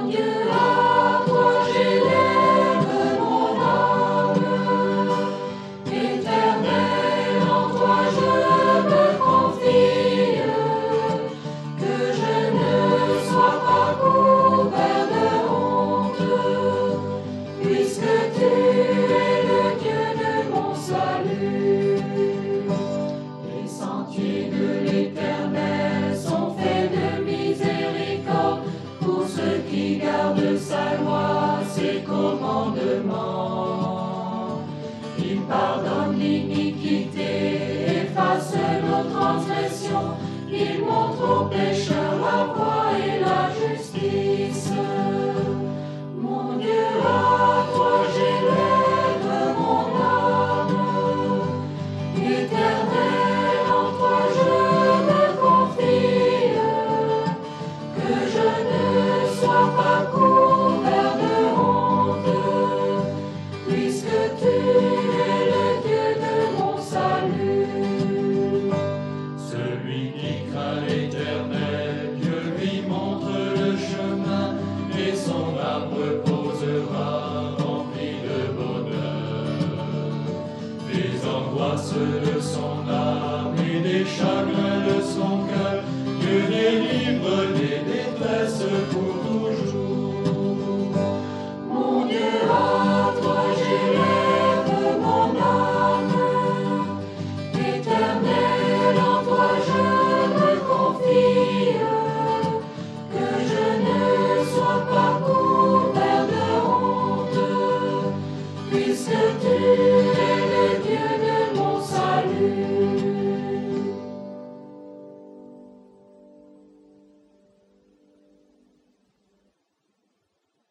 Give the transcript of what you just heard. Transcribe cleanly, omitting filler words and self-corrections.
Dieu, à toi j'élève mon âme. Éternel, en toi je me confie, que je ne sois pas couvert de honte, puisque tu es le Dieu de mon salut. Les sentiers de l'Éternel sont faits de miséricorde pour ceux qui gardent sa loi, ses commandements. Il pardonne l'iniquité, efface nos transgressions, il montre aux pécheurs la voie et la justice. Mon Dieu, à toi j'élève mon âme. Éternel, en toi je me confie, que je ne sois pas couvert de honte, puisque tu es le Dieu de mon salut. Celui qui craint l'Éternel, Dieu lui montre le chemin, et son âme reposera remplie de bonheur. Des angoisses de son âme et des chagrins de son cœur, Dieu délivre